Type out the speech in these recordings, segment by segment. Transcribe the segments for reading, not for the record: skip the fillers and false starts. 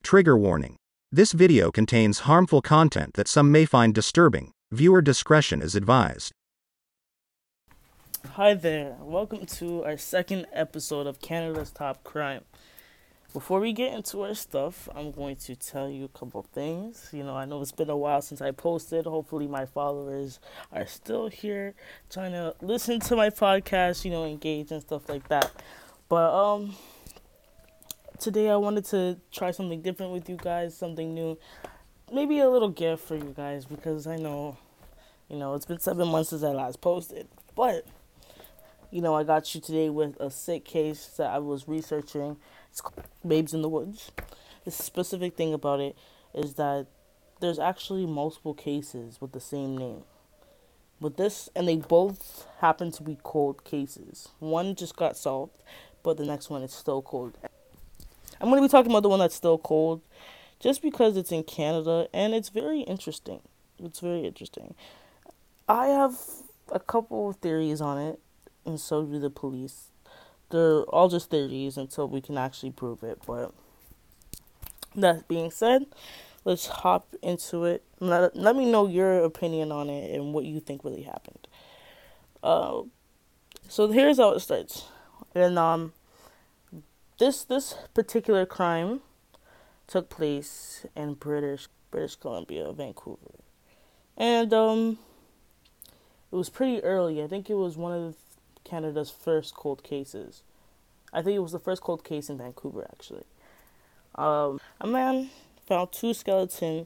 Trigger warning. This video contains harmful content that some may find disturbing. Viewer discretion is advised. Hi there, welcome to our second episode of Canada's Top Crime. Before we get into our stuff, I'm going to tell you a couple things. I know it's been a while since I posted. Hopefully my followers are still here trying to listen to my podcast, engage and stuff like that. But today I wanted to try something different with you guys, something new. Maybe a little gift for you guys because I know, it's been 7 months since I last posted. But I got you today with a sick case that I was researching. It's called Babes in the Woods. The specific thing about it is that there's actually multiple cases with the same name. With this, and they both happen to be cold cases. One just got solved, but the next one is still cold. I'm going to be talking about the one that's still cold just because it's in Canada and it's very interesting. I have a couple of theories on it, and so do the police. They're all just theories until we can actually prove it. But that being said, let's hop into it. Let me know your opinion on it and what you think really happened. So here's how it starts. And this particular crime took place in British Columbia, Vancouver, and it was pretty early. I think it was one of Canada's first cold cases. I think it was the first cold case in Vancouver, actually. A man found two skeleton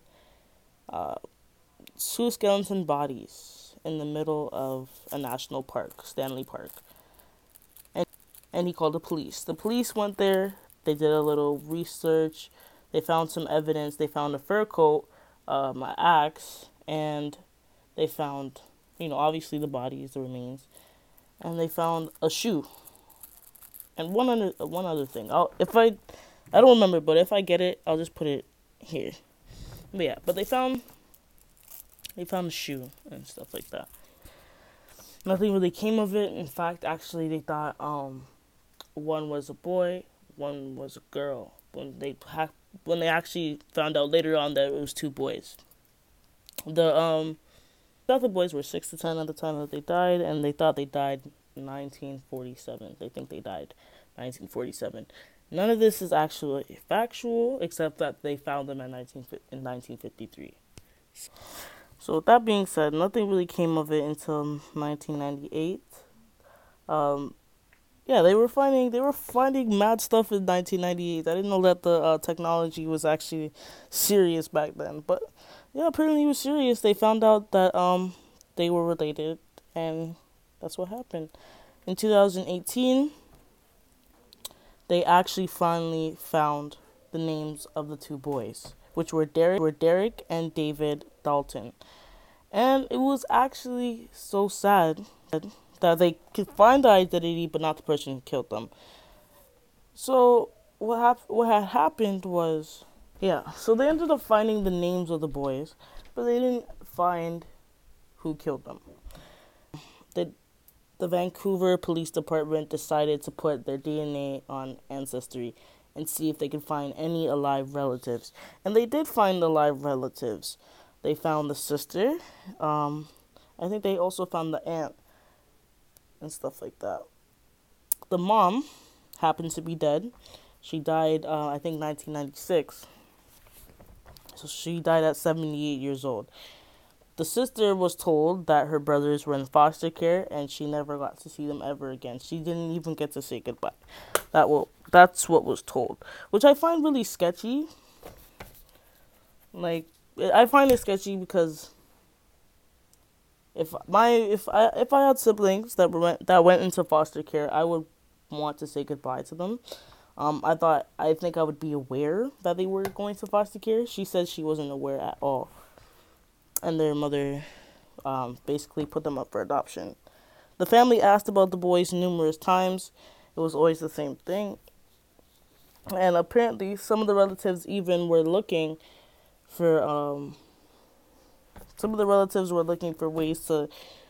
bodies in the middle of a national park, Stanley Park, and he called the police. The police went there. They did a little research. They found some evidence. They found a fur coat, an axe, and they found, obviously the bodies, the remains. And they found a shoe. And one other thing. I don't remember, but if I get it, I'll just put it here. But yeah, they found a shoe and stuff like that. Nothing really came of it. In fact, actually, they thought one was a boy, one was a girl. When they actually found out later on that it was two boys. The other boys were 6 to 10 at the time that they died, and they thought they died in 1947. They think they died 1947. None of this is actually factual, except that they found them in 1953. So with that being said, nothing really came of it until 1998. They were finding mad stuff in 1998. I didn't know that the technology was actually serious back then, but yeah, apparently it was serious. They found out that they were related, and that's what happened. In 2018, they actually finally found the names of the two boys, which were Derek and David Dalton. And it was actually so sad that they could find the identity, but not the person who killed them. So what had happened was, so they ended up finding the names of the boys, but they didn't find who killed them. The Vancouver Police Department decided to put their DNA on Ancestry and see if they could find any alive relatives. And they did find alive relatives. They found the sister. I think they also found the aunt and stuff like that. The mom happened to be dead. She died, I think, 1996. So she died at 78 years old. The sister was told that her brothers were in foster care, and she never got to see them ever again. She didn't even get to say goodbye. That's what was told, which I find really sketchy. I find it sketchy because if I had siblings that went into foster care, I would want to say goodbye to them. I think I would be aware that they were going to foster care. She said she wasn't aware at all. And their mother basically put them up for adoption. The family asked about the boys numerous times. It was always the same thing. And apparently some of the relatives even were looking for ways to,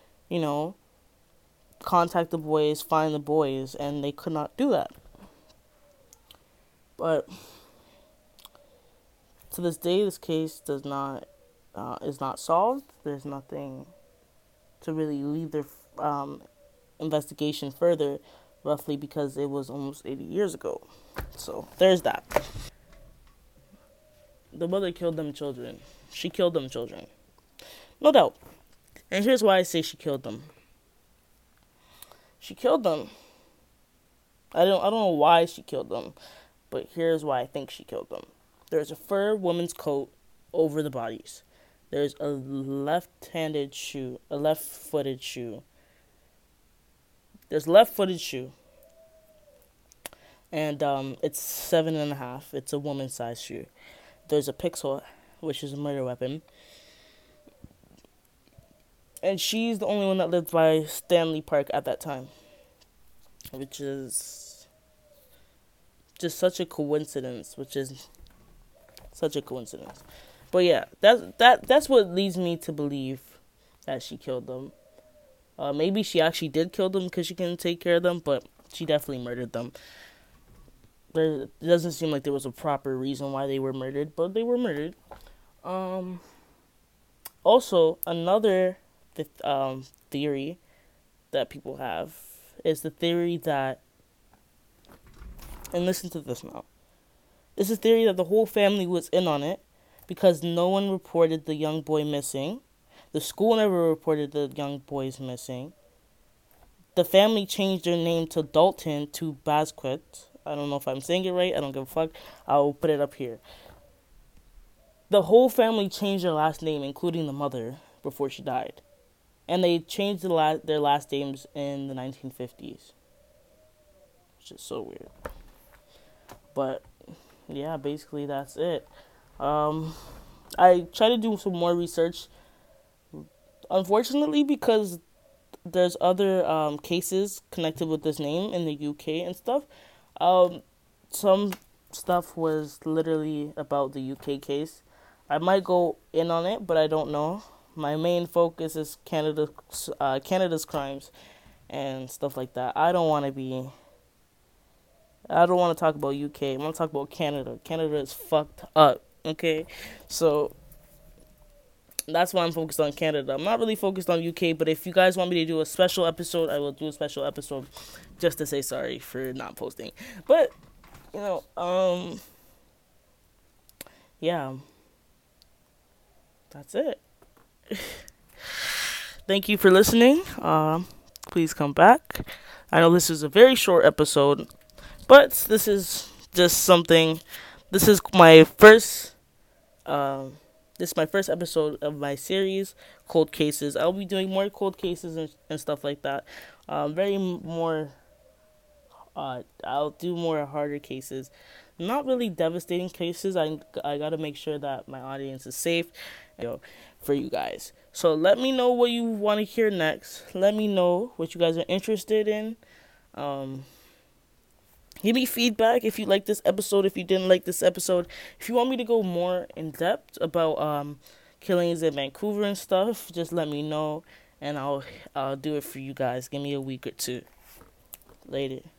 contact the boys, find the boys, and they could not do that. But To this day, this case is not solved. There's nothing to really lead their investigation further, roughly because it was almost 80 years ago. So there's that. The mother killed them children. She killed them children. No doubt. And here's why I say she killed them. She killed them. I don't know why she killed them, but here's why I think she killed them. There's a fur woman's coat over the bodies. There's a left-footed shoe. There's a left-footed shoe. And it's 7.5. It's a woman's-sized shoe. There's a pixel, which is a murder weapon. And she's the only one that lived by Stanley Park at that time, which is just such a coincidence. But yeah, that's what leads me to believe that she killed them. Maybe she actually did kill them because she couldn't take care of them, but she definitely murdered them. It doesn't seem like there was a proper reason why they were murdered, but they were murdered. Also, another theory that people have is the theory that, and listen to this now, it's a theory that the whole family was in on it because no one reported the young boy missing. The school never reported the young boys missing. The family changed their name to Dalton to Basquiat. I don't know if I'm saying it right. I don't give a fuck. I'll put it up here. The whole family changed their last name, including the mother, before she died. And they changed their last names in the 1950s. Which is so weird. But, yeah, basically that's it. I tried to do some more research. Unfortunately, because there's other cases connected with this name in the UK and stuff. Some stuff was literally about the UK case. I might go in on it, but I don't know. My main focus is Canada's crimes and stuff like that. I don't want to talk about UK. I want to talk about Canada. Canada is fucked up, okay? So that's why I'm focused on Canada. I'm not really focused on UK, but if you guys want me to do a special episode, I will do a special episode just to say sorry for not posting. But, yeah. That's it. Thank you for listening. Please come back. I know this is a very short episode, but this is just something. This is my first episode of my series, Cold Cases. I'll be doing more cold cases and stuff like that. I'll do more harder cases. Not really devastating cases. I gotta make sure that my audience is safe, for you guys. So let me know what you want to hear next. Let me know what you guys are interested in. Give me feedback if you like this episode, if you didn't like this episode. If you want me to go more in depth about killings in Vancouver and stuff, just let me know and I'll do it for you guys. Give me a week or two. Later.